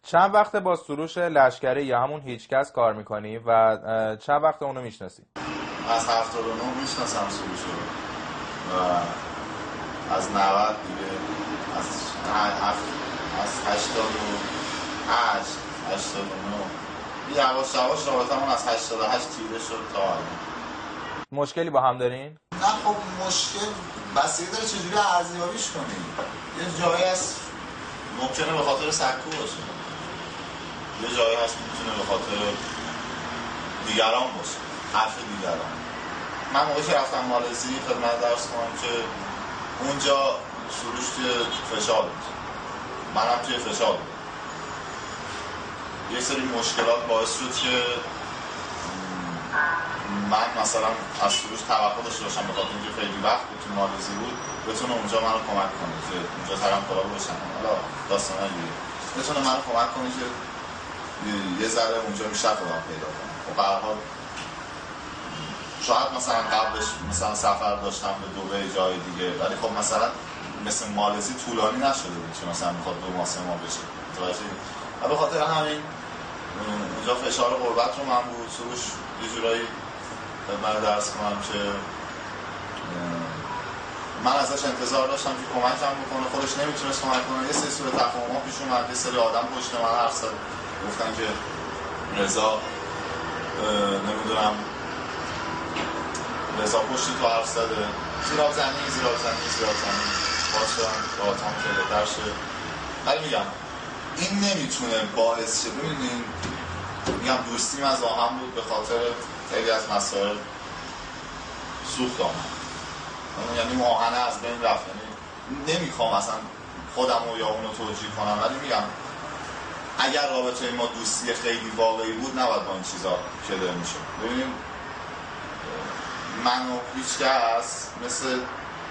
چند وقت با سروش لشکری یا همون هیچکس کار میکنی و چند وقت اونو میشناسی؟ از 79 میشناسم سروش رو و از 90 دیگه از 88 89 یواش یواش رابطمون از 88 تیره شد تا الان. مشکلی با هم دارین؟ نه خب مشکل بستگی داره چجوری ارزیابیش کنی. یه جایی هست ممکنه به خاطر سکو باشه، یه جایی هست میتونه به خاطر دیگران باشه، حرف دیگران. من موقعی که رفتم مالزی خدمت درس کنم که اونجا سروش توی فشار بود، منم توی فشار بود. یه سری مشکلات باعث شد که من مثلا از سروش توقع داشته باشم به خاطر اینکه خیلی وقت بود تو مالزی بود بتونه اونجا منو کمک کنه که اونجا طرفدارا باشن، حالا داستانا دیگه بتونه منو کمک کنه که یه ذره اونجا بیشتر خودم پیدا کنم. خب به هر حال شاید مثلا قبلش مثلا سفر داشتم به دبی جای دیگه، ولی خب مثلا مثل مالزی طولانی نشده بود که مثلا میخواد 2 ماه 3 ماه بشه متوجه. و به خاطر همین اونجا فشار غربت رو من بود. سروش یه جورایی من درس کنم که من ازش انتظار داشتم که کمکم بکنه، خودش نمیتونست کمک کنه. یه سری صورت تفاهم‌ها پیش اومد، یه سری آدم پشت من حرف زدن گفتن که رضا نمیدونم رضا پشتی تو حرف زده، زیراب زنی باز شدن با آتام که در شد. ولی میگم این نمیتونه باعث شه. ببینین میگم دوستیم از آهم بود به خاطر خیلی از مسائل سوخت آمد، یعنی آهنه از بین رفت. یعنی نمیخوام اصلا خودم رو یا اونو توجیه کنم، ولی میگم اگر رابطه ما دوستی خیلی واقعی بود نباید با این چیزا کده میشه. ببینیم من و هیچکس مثل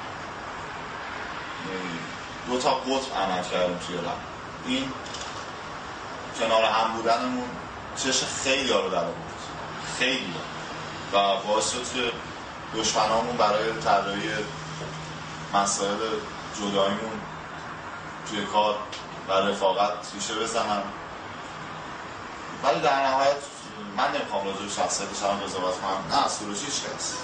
2 تا قطب عمل کردیم توی رم. این کنار هم بودنمون چشم خیلی ها رو در آورد، خیلی ها، و باعث شد که دشمنامون برای طراحی مسائل جداییمون توی کار و رفاقت ریشه بزنن. ولی در نهایت من نمیخوام راجع به شخصیتش هم قضاوت کنم، نه سروش هیچکس